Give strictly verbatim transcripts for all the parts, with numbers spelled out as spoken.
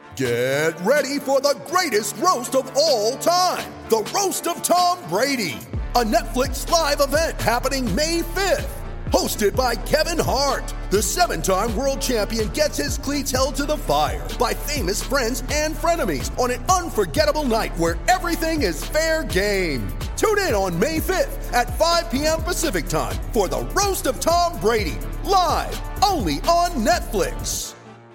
Get ready for the greatest roast of all time, the Roast of Tom Brady, a Netflix live event happening May fifth. Hosted by Kevin Hart, the seven-time world champion gets his cleats held to the fire by famous friends and frenemies on an unforgettable night where everything is fair game. Tune in on May fifth at five p.m. Pacific time for the Roast of Tom Brady, live only on Netflix.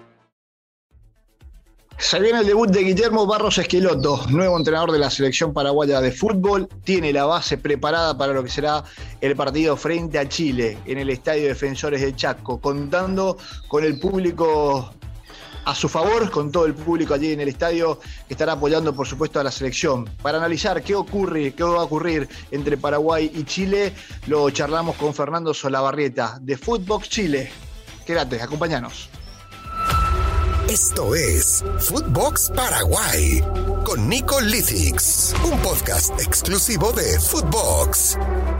Se viene el debut de Guillermo Barros Esqueloto, nuevo entrenador de la selección paraguaya de fútbol. Tiene la base preparada para lo que será el partido frente a Chile en el Estadio Defensores de Chaco, contando con el público a su favor, con todo el público allí en el estadio que estará apoyando, por supuesto, a la selección. Para analizar qué ocurre, qué va a ocurrir entre Paraguay y Chile, lo charlamos con Fernando Solabarrieta de Footbox Chile. Quédate, acompáñanos. Esto es Footbox Paraguay con Nico Lithix, un podcast exclusivo de Footbox.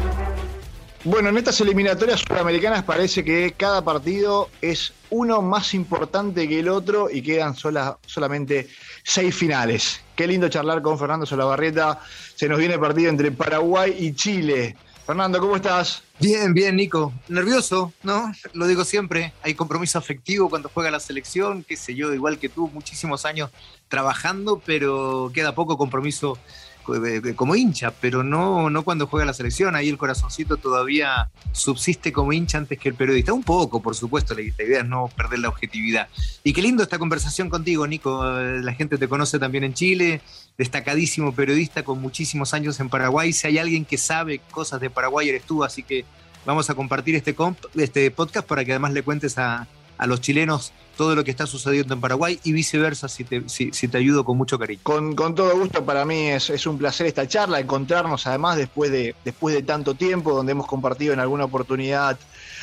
Bueno, en estas eliminatorias sudamericanas parece que cada partido es uno más importante que el otro y quedan sola, solamente seis finales. Qué lindo charlar con Fernando Solabarrieta. Se nos viene el partido entre Paraguay y Chile. Fernando, ¿cómo estás? Bien, bien, Nico. Nervioso, ¿no? Lo digo siempre, hay compromiso afectivo cuando juega la selección, qué sé yo, igual que tú, muchísimos años trabajando, pero queda poco compromiso como hincha, pero no, no cuando juega la selección. Ahí el corazoncito todavía subsiste como hincha antes que el periodista. Un poco, por supuesto, la idea es no perder la objetividad. Y qué lindo esta conversación contigo, Nico. La gente te conoce también en Chile, destacadísimo periodista con muchísimos años en Paraguay. Si hay alguien que sabe cosas de Paraguay eres tú, así que vamos a compartir este, comp, este podcast para que además le cuentes a, a los chilenos todo lo que está sucediendo en Paraguay y viceversa, si te, si, si te ayudo con mucho cariño. Con, con todo gusto, para mí es, es un placer esta charla, encontrarnos además después de, después de tanto tiempo, donde hemos compartido en alguna oportunidad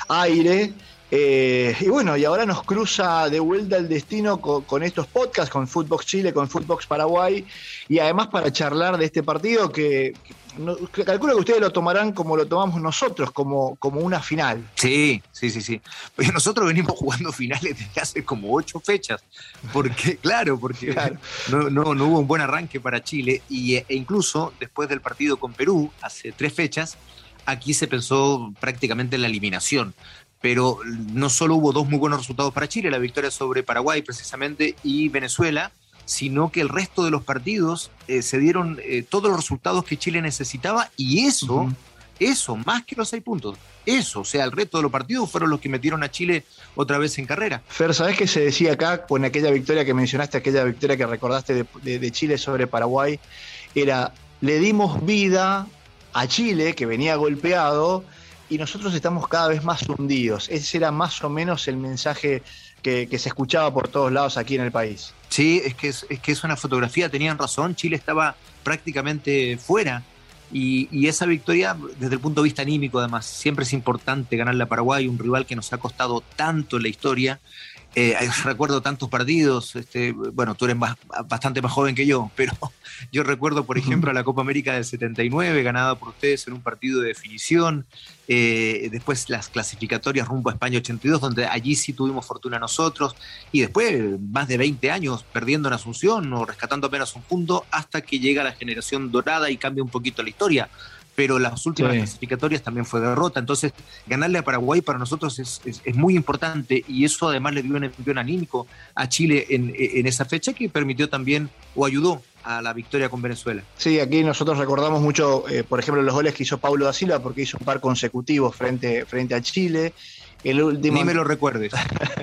aire. Eh, y bueno, y ahora nos cruza de vuelta el destino con, con estos podcasts, con Footbox Chile, con Footbox Paraguay, y además para charlar de este partido que, que, no, que calculo que ustedes lo tomarán como lo tomamos nosotros, como, como una final. Sí, sí, sí, sí. Pues nosotros venimos jugando finales desde hace como ocho fechas, porque claro, porque claro. No, no, no hubo un buen arranque para Chile, y, e incluso después del partido con Perú, hace tres fechas, aquí se pensó prácticamente en la eliminación. Pero no solo hubo dos muy buenos resultados para Chile, la victoria sobre Paraguay precisamente y Venezuela, sino que el resto de los partidos eh, se dieron eh, todos los resultados que Chile necesitaba, y eso, uh-huh. eso, más que los seis puntos, eso, o sea, el resto de los partidos fueron los que metieron a Chile otra vez en carrera. Fer, ¿sabés qué se decía acá con aquella victoria que mencionaste, aquella victoria que recordaste de, de, de Chile sobre Paraguay? Era, le dimos vida a Chile, que venía golpeado, y nosotros estamos cada vez más hundidos. Ese era más o menos el mensaje que, que se escuchaba por todos lados aquí en el país. Sí, es que es, es que es una fotografía, tenían razón, Chile estaba prácticamente fuera, y, y esa victoria, desde el punto de vista anímico además, siempre es importante ganarle a Paraguay, un rival que nos ha costado tanto en la historia. Eh, recuerdo tantos partidos, este, bueno, tú eres más, bastante más joven que yo, pero yo recuerdo, por ejemplo, a la Copa América del setenta y nueve, ganada por ustedes en un partido de definición, eh, después las clasificatorias rumbo a España ochenta y dos, donde allí sí tuvimos fortuna nosotros, y después más de veinte años perdiendo en Asunción o rescatando apenas un punto, hasta que llega la generación dorada y cambia un poquito la historia. Pero las últimas sí. clasificatorias también fue derrota, entonces ganarle a Paraguay para nosotros es, es, es muy importante, y eso además le dio un envío anímico a Chile en, en esa fecha, que permitió también o ayudó a la victoria con Venezuela. Sí, aquí nosotros recordamos mucho, eh, por ejemplo, los goles que hizo Paulo da Silva, porque hizo un par consecutivos frente, frente a Chile. El último, Ni me lo recuerdes.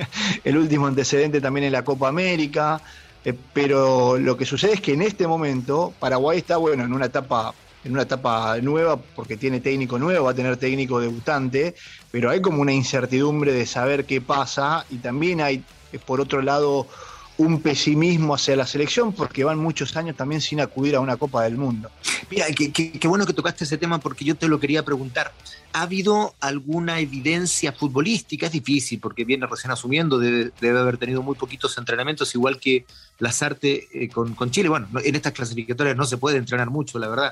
El último antecedente también en la Copa América, eh, pero lo que sucede es que en este momento Paraguay está, bueno, en una etapa... en una etapa nueva, porque tiene técnico nuevo, va a tener técnico debutante, pero hay como una incertidumbre de saber qué pasa, y también hay, por otro lado, un pesimismo hacia la selección, porque van muchos años también sin acudir a una Copa del Mundo. Mira, qué, qué, qué bueno que tocaste ese tema, porque yo te lo quería preguntar. ¿Ha habido alguna evidencia futbolística? Es difícil, porque viene recién asumiendo, debe, debe haber tenido muy poquitos entrenamientos, igual que Lasarte eh, con, con Chile. Bueno, en estas clasificatorias no se puede entrenar mucho, la verdad.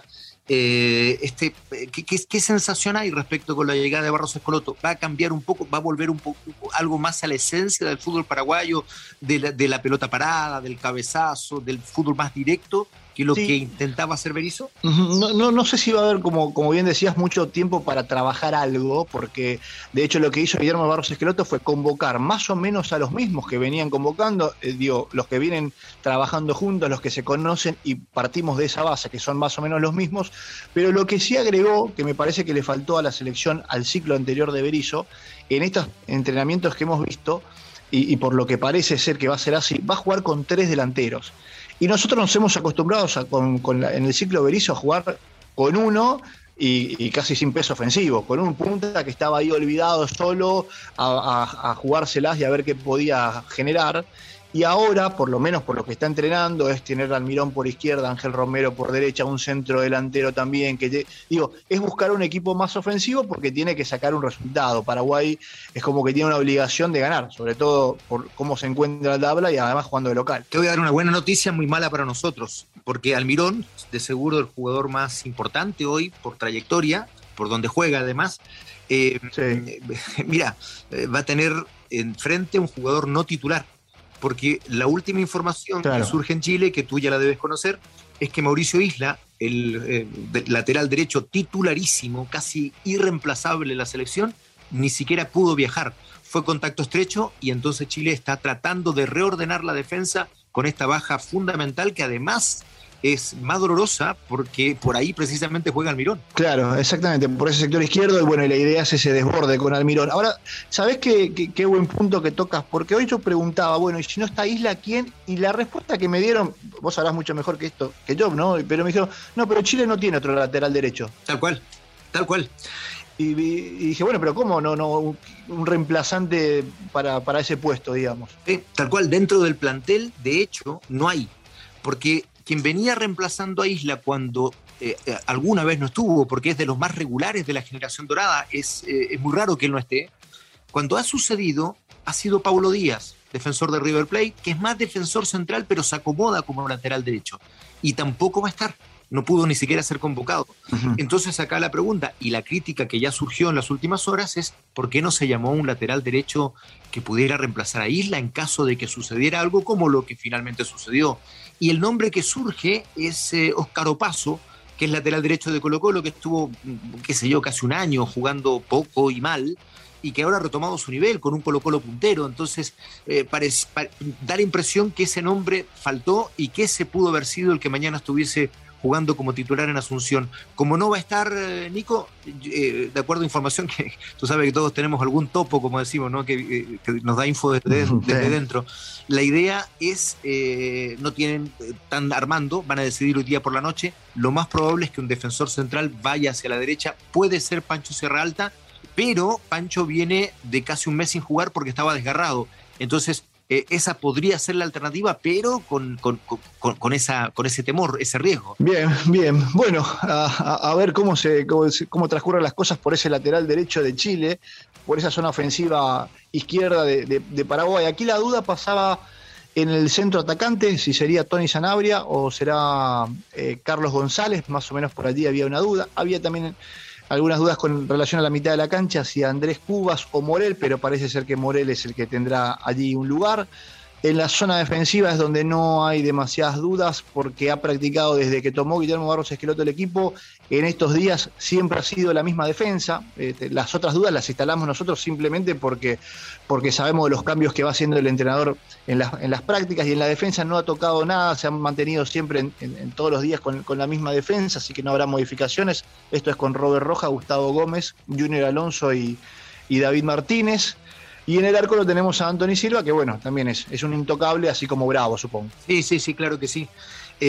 Eh, este, ¿qué, qué, ¿Qué sensación hay respecto con la llegada de Barros Schelotto? ¿Va a cambiar un poco, va a volver un poco algo más a la esencia del fútbol paraguayo, de la, de la pelota parada, del cabezazo, del fútbol más directo que lo sí. que intentaba hacer Berizzo? No, no, no sé si va a haber, como, como bien decías, mucho tiempo para trabajar algo, porque de hecho lo que hizo Guillermo Barros Schelotto fue convocar más o menos a los mismos que venían convocando, eh, digo, los que vienen trabajando juntos, los que se conocen, y partimos de esa base, que son más o menos los mismos, pero lo que sí agregó, que me parece que le faltó a la selección al ciclo anterior de Berizzo, en estos entrenamientos que hemos visto, y, y por lo que parece ser que va a ser así, va a jugar con tres delanteros. Y nosotros nos hemos acostumbrado a, con, con la, en el ciclo Berizzo a jugar con uno y, y casi sin peso ofensivo, con un punta que estaba ahí olvidado solo a, a, a jugárselas y a ver qué podía generar. Y ahora, por lo menos por lo que está entrenando, es tener a Almirón por izquierda, Ángel Romero por derecha, un centro delantero también. Que te, digo, es buscar un equipo más ofensivo porque tiene que sacar un resultado. Paraguay es como que tiene una obligación de ganar, sobre todo por cómo se encuentra la tabla y además jugando de local. Te voy a dar una buena noticia muy mala para nosotros, porque Almirón, de seguro el jugador más importante hoy por trayectoria, por donde juega además, eh, sí. mira, eh, va a tener enfrente un jugador no titular. Porque la última información claro. que surge en Chile, que tú ya la debes conocer, es que Mauricio Isla, el eh, de, lateral derecho titularísimo, casi irreemplazable en la selección, ni siquiera pudo viajar. Fue contacto estrecho y entonces Chile está tratando de reordenar la defensa con esta baja fundamental que además es más dolorosa porque por ahí precisamente juega Almirón. Claro, exactamente, por ese sector izquierdo, y bueno, y la idea es ese desborde con Almirón. Ahora, ¿sabés qué, qué, qué buen punto que tocas? Porque hoy yo preguntaba, bueno, y si no está Isla, ¿quién? Y la respuesta que me dieron, vos sabrás mucho mejor que esto, que yo, ¿no? Pero me dijeron, no, pero Chile no tiene otro lateral derecho. Tal cual, tal cual. Y, y dije, bueno, pero ¿cómo no, no un, un reemplazante para, para ese puesto, digamos? Sí, tal cual, dentro del plantel, de hecho, no hay, porque quien venía reemplazando a Isla cuando eh, eh, alguna vez no estuvo, porque es de los más regulares de la generación dorada, es, eh, es muy raro que él no esté, cuando ha sucedido ha sido Paulo Díaz, defensor de River Plate, que es más defensor central, pero se acomoda como lateral derecho, y tampoco va a estar, no pudo ni siquiera ser convocado. Uh-huh. Entonces acá la pregunta, y la crítica que ya surgió en las últimas horas es, ¿por qué no se llamó un lateral derecho que pudiera reemplazar a Isla en caso de que sucediera algo como lo que finalmente sucedió? Y el nombre que surge es eh, Óscar Opaso, que es lateral derecho de Colo-Colo, que estuvo, qué sé yo, casi un año jugando poco y mal, y que ahora ha retomado su nivel con un Colo-Colo puntero. Entonces, eh, parece, pare, da la impresión que ese nombre faltó y que ese pudo haber sido el que mañana estuviese jugando como titular en Asunción. Como no va a estar, eh, Nico, eh, de acuerdo a información que tú sabes que todos tenemos algún topo, como decimos, ¿no? que, eh, que nos da info desde, desde sí. dentro. La idea es, eh, no tienen eh, tan armando, van a decidir hoy día por la noche. Lo más probable es que un defensor central vaya hacia la derecha. Puede ser Pancho Serralta, pero Pancho viene de casi un mes sin jugar porque estaba desgarrado. Entonces, Eh, esa podría ser la alternativa, pero con, con, con, con, esa, con ese temor, ese riesgo. Bien, bien. Bueno, a, a, a ver cómo, se, cómo, cómo transcurren las cosas por ese lateral derecho de Chile, por esa zona ofensiva izquierda de, de, de Paraguay. Aquí la duda pasaba en el centro atacante, si sería Tony Sanabria o será eh, Carlos González, más o menos por allí había una duda. Había también algunas dudas con relación a la mitad de la cancha, si Andrés Cubas o Morel, pero parece ser que Morel es el que tendrá allí un lugar. En la zona defensiva es donde no hay demasiadas dudas, porque ha practicado desde que tomó Guillermo Barros Schelotto el equipo. En estos días siempre ha sido la misma defensa. Este, las otras dudas las instalamos nosotros simplemente porque, porque sabemos de los cambios que va haciendo el entrenador en las, en las prácticas, y en la defensa no ha tocado nada, se han mantenido siempre en, en, en todos los días con, con la misma defensa, así que no habrá modificaciones. Esto es con Robert Roja, Gustavo Gómez, Junior Alonso y, y David Martínez. Y en el arco lo tenemos a Anthony Silva, que bueno, también es, es un intocable, así como Bravo, supongo. Sí, sí, sí, claro que sí.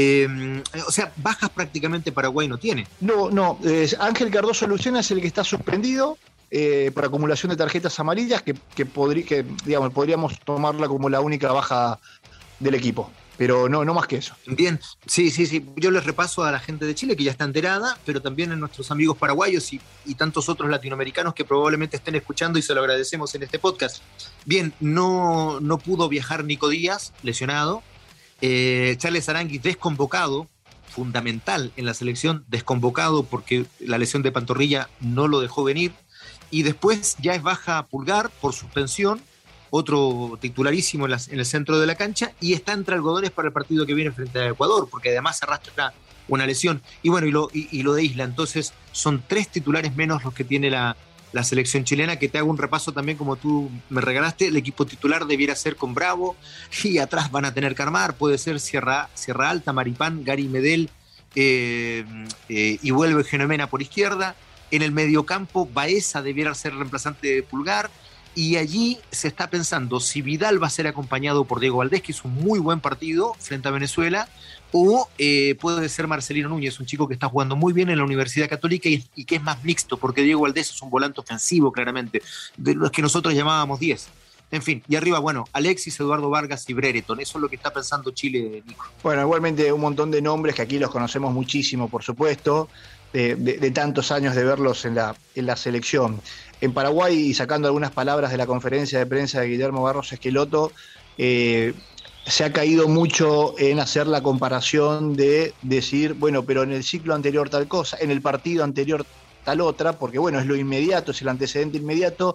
Eh, o sea, bajas prácticamente Paraguay no tiene. No, no. Eh, Ángel Cardoso Lucena es el que está suspendido eh, por acumulación de tarjetas amarillas, que, que, podrí, que digamos, podríamos tomarla como la única baja del equipo. Pero no, no más que eso. Bien, sí, sí, sí. Yo les repaso a la gente de Chile que ya está enterada, pero también a nuestros amigos paraguayos y, y tantos otros latinoamericanos que probablemente estén escuchando, y se lo agradecemos en este podcast. Bien, no, no pudo viajar Nico Díaz, lesionado. Eh, Charles Aranguis desconvocado, fundamental en la selección, desconvocado porque la lesión de pantorrilla no lo dejó venir, y después ya es baja Pulgar por suspensión, otro titularísimo en, la, en el centro de la cancha, y está entre algodones para el partido que viene frente a Ecuador, porque además arrastra una lesión, y bueno, y lo, y, y lo de Isla. Entonces son tres titulares menos los que tiene la, la selección chilena, que te hago un repaso también como tú me regalaste. El equipo titular debiera ser con Bravo, y atrás van a tener que armar, puede ser Sierra, Sierra Alta, Maripán, Gary Medel, eh, eh, y vuelve Genomena por izquierda. En el mediocampo, Baeza debiera ser reemplazante de Pulgar, y allí se está pensando si Vidal va a ser acompañado por Diego Valdés, que hizo un muy buen partido frente a Venezuela, o eh, puede ser Marcelino Núñez, un chico que está jugando muy bien en la Universidad Católica y, y que es más mixto, porque Diego Valdés es un volante ofensivo, claramente, de los que nosotros llamábamos diez. En fin, y arriba, bueno, Alexis, Eduardo Vargas y Brereton. Eso es lo que está pensando Chile, Nico. Bueno, igualmente un montón de nombres que aquí los conocemos muchísimo, por supuesto, de, de, de tantos años de verlos en la, en la selección. En Paraguay, y sacando algunas palabras de la conferencia de prensa de Guillermo Barros Esqueloto, eh, se ha caído mucho en hacer la comparación de decir, bueno, pero en el ciclo anterior tal cosa, en el partido anterior tal otra, porque bueno, es lo inmediato, es el antecedente inmediato.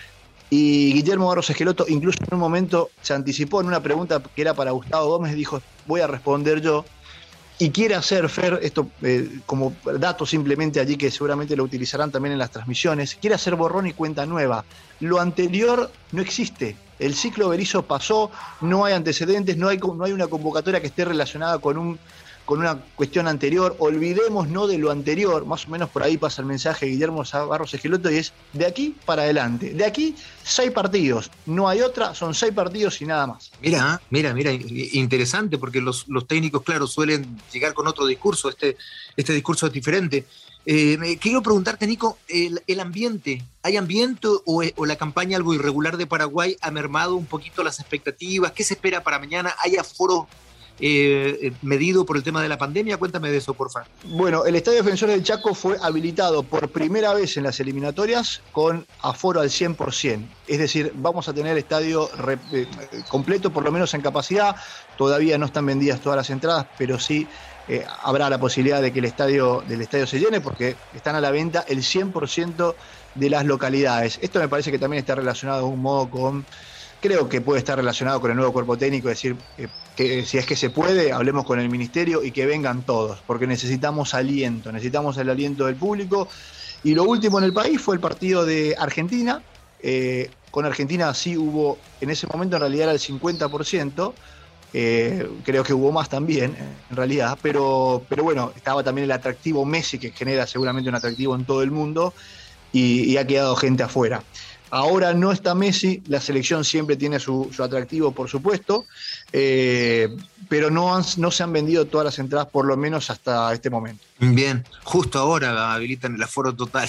Y Guillermo Barros Esqueloto incluso en un momento se anticipó en una pregunta que era para Gustavo Gómez, dijo, voy a responder yo. Y quiere hacer, Fer, esto eh, como dato simplemente allí que seguramente lo utilizarán también en las transmisiones, quiere hacer borrón y cuenta nueva. Lo anterior no existe. El ciclo Berizzo pasó, no hay antecedentes, no hay, no hay una convocatoria que esté relacionada con, un, con una cuestión anterior. Olvidémonos de lo anterior, más o menos por ahí pasa el mensaje de Guillermo Barros Esqueloto, y es de aquí para adelante. De aquí, seis partidos. No hay otra, son seis partidos y nada más. Mira, mira, mira, interesante, porque los, los técnicos, claro, suelen llegar con otro discurso. Este, este discurso es diferente. Eh, quiero preguntarte, Nico, el, el ambiente, ¿hay ambiente o, o la campaña algo irregular de Paraguay ha mermado un poquito las expectativas? ¿Qué se espera para mañana? ¿Hay aforo eh, medido por el tema de la pandemia? Cuéntame de eso, por favor. Bueno, el Estadio Defensores del Chaco fue habilitado por primera vez en las eliminatorias con aforo al cien por ciento. Es decir, vamos a tener estadio re, eh, completo, por lo menos en capacidad. Todavía no están vendidas todas las entradas, pero sí Eh, habrá la posibilidad de que el estadio, del estadio se llene, porque están a la venta el cien por ciento de las localidades. Esto me parece que también está relacionado de un modo con, creo que puede estar relacionado con el nuevo cuerpo técnico, es decir, eh, que si es que se puede, hablemos con el ministerio y que vengan todos, porque necesitamos aliento, necesitamos el aliento del público. Y lo último en el país fue el partido de Argentina. Eh, con Argentina sí hubo, en ese momento en realidad era el cincuenta por ciento, Eh, creo que hubo más también, en realidad, pero, pero bueno, estaba también el atractivo Messi, que genera seguramente un atractivo en todo el mundo, y, y ha quedado gente afuera. Ahora no está Messi, la selección siempre tiene su, su atractivo, por supuesto, eh, pero no, han, no se han vendido todas las entradas, por lo menos hasta este momento. Bien, justo ahora habilitan el aforo total.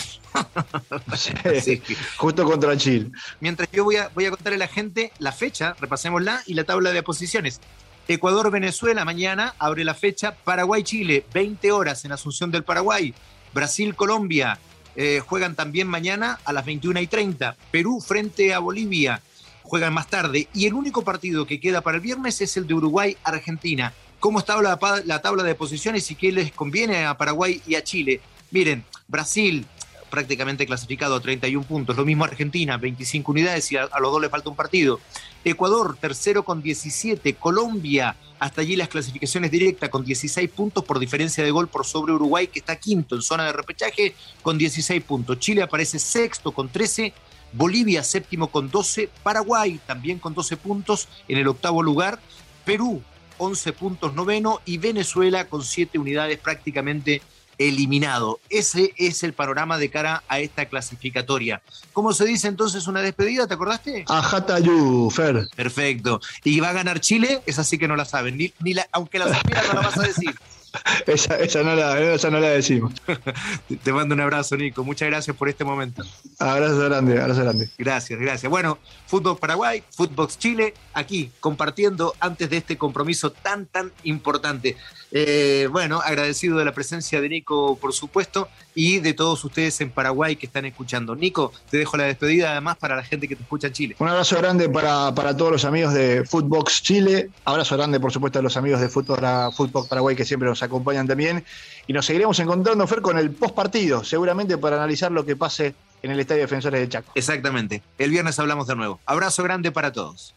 Sí, Así que, justo contra Chile. Mientras yo voy a, voy a contarle a la gente la fecha, repasémosla, y la tabla de posiciones. Ecuador-Venezuela mañana abre la fecha. Paraguay-Chile, veinte horas en Asunción del Paraguay. Brasil-Colombia eh, juegan también mañana a las veintiuna y treinta. Perú frente a Bolivia juegan más tarde. Y el único partido que queda para el viernes es el de Uruguay-Argentina. ¿Cómo está la, la tabla de posiciones y qué les conviene a Paraguay y a Chile? Miren, Brasil prácticamente clasificado a treinta y un puntos, lo mismo Argentina, veinticinco unidades, y a, a los dos le falta un partido. Ecuador, tercero con diecisiete, Colombia, hasta allí las clasificaciones directas con dieciséis puntos por diferencia de gol por sobre Uruguay, que está quinto en zona de repechaje con dieciséis puntos. Chile aparece sexto con trece, Bolivia séptimo con doce, Paraguay también con doce puntos en el octavo lugar, Perú once puntos noveno y Venezuela con siete unidades prácticamente eliminado. Ese es el panorama de cara a esta clasificatoria. ¿Cómo se dice entonces una despedida? ¿Te acordaste? Ajatayú, Fer. Perfecto. ¿Y va a ganar Chile? Esa sí que no la saben. Ni, ni la, aunque la supieras no la vas a decir. Esa, esa, no la, esa no la decimos. Te mando un abrazo, Nico. Muchas gracias por este momento. Abrazo grande, abrazo grande. Gracias, gracias. Bueno, Fútbol Paraguay, Fútbol Chile, aquí compartiendo antes de este compromiso tan, tan importante. Eh, bueno, agradecido de la presencia de Nico, por supuesto, y de todos ustedes en Paraguay que están escuchando. Nico, te dejo la despedida además para la gente que te escucha en Chile. Un abrazo grande para, para todos los amigos de Footbox Chile, abrazo grande por supuesto a los amigos de Footbox Paraguay que siempre nos acompañan también, y nos seguiremos encontrando, Fer, con el post partido, seguramente para analizar lo que pase en el Estadio Defensores de Chaco. Exactamente, el viernes hablamos de nuevo. Abrazo grande para todos.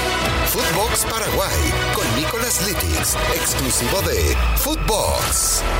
Footbox Paraguay con Nicolás Litix, exclusivo de Footbox.